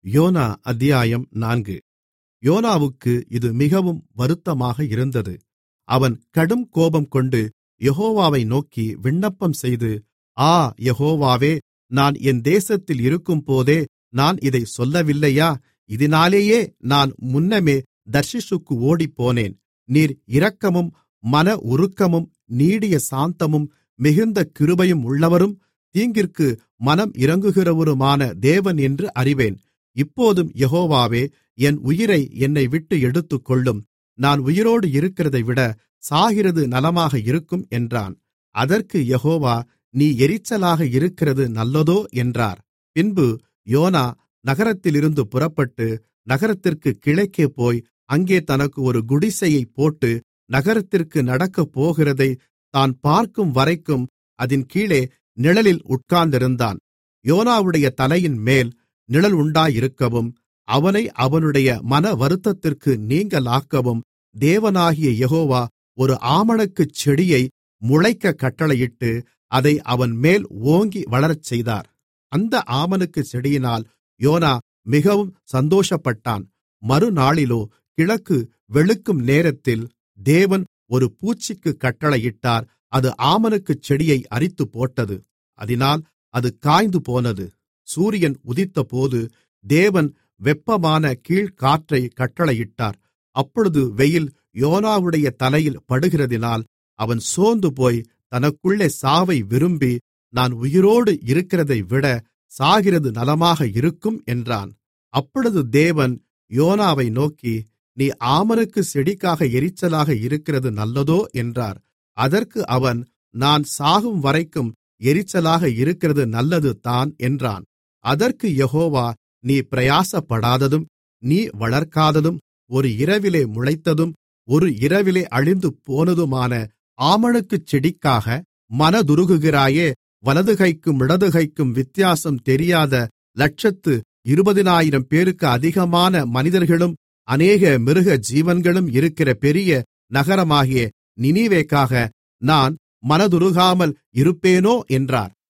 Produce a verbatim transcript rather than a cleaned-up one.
YONO அத்தியாயம் நான்கு. யோனாவுக்கு இது மிகவும் வருத்தமாக இருந்தது. அவன் கடும் கோபம்கொண்டு யெகோவாவை நோக்கி விண்ணப்பம்செய்து, ஆ யெகோவாவே, நான் என் தேசத்தில் இருக்கும்போதே நான் இதைச் சொல்லவில்லையா? இதினாலேயே நான் முன்னமே தர்ஷீசுக்கு ஓடிப்போனேன். நீர் இரக்கமும் மன உருக்கமும் நீடிய சாந்தமும் மிகுந்த கிருபையும் உள்ளவரும் தீங்கிற்கு மனம் இரங்குகிறவருமான தேவன் என்று அறிவேன். இப்போதும் யெகோவாவே, என் உயிரை என்னைவிட்டு எடுத்துக்கொள்ளும். நான் உயிரோடு இருக்கிறதைவிட சாகிறது நலமாக இருக்கும் என்றான். அதற்கு யெகோவா, நீ எரிச்சலாக இருக்கிறது நல்லதோ என்றார். பின்பு யோனா நகரத்திலிருந்து புறப்பட்டு நகரத்திற்குக் கிழக்கே போய் அங்கே தனக்கு ஒரு குடிசையைப் போட்டு நகரத்திற்கு நடக்கப்போகிறதைத் தான் பார்க்கும்வரைக்கும் அதின் கீழே நிழலில் உட்கார்ந்திருந்தான். யோனாவுடைய தலையின்மேல் நிழல் உண்டாயிருக்கவும் அவனை அவனுடைய மனவருத்தத்திற்கு நீங்கலாக்கவும் தேவனாகிய யெகோவா ஒரு ஆமணக்குச் செடியை முளைக்கக் கட்டளையிட்டு அதை அவன்மேல் ஓங்கி வளரச்செய்தார். அந்த ஆமணக்குச் செடியினால் யோனா மிகவும் சந்தோஷப்பட்டான். மறுநாளிலோ கிழக்கு வெளுக்கும் நேரத்தில் தேவன் ஒரு பூச்சிக்குக் கட்டளையிட்டார். அது ஆமணக்குச் செடியை அரித்துப்போட்டது. அதினால் அது காய்ந்துபோனது. சூரியன் உதித்தபோது தேவன் வெப்பமான கீழ்காற்றைக் கட்டளையிட்டார். அப்பொழுது வெயில் யோனாவுடைய தலையில் படுகிறதினால் அவன் சோர்ந்துபோய் தனக்குள்ளே சாவை விரும்பி, நான் உயிரோடு இருக்கிறதைவிட சாகிறது நலமாக இருக்கும் என்றான். அப்பொழுது தேவன் யோனாவை நோக்கி, நீ ஆமணக்குச் செடிக்காக எரிச்சலாக இருக்கிறது நல்லதோ என்றார். அதற்கு அவன், நான் சாகும்வரைக்கும் எரிச்சலாக இருக்கிறது நல்லது தான் என்றான். அதற்கு யெகோவா, நீ பிரயாசப்படாததும் நீ வளர்க்காததும் ஒரு இரவிலே முளைத்ததும் ஒரு இரவிலே அழிந்து போனதுமான ஆமணக்குச் செடிக்காக மனதுருகுகிறாயே, வலதுகைக்கும் இடதுகைக்கும் வித்தியாசம் தெரியாத லட்சத்து இருபதினாயிரம் பேருக்கு அதிகமான மனிதர்களும் அநேக மிருக ஜீவன்களும் இருக்கிற பெரிய நகரமாகிய நினிவேக்காக நான் மனதுருகாமல் இருப்பேனோ என்றார்.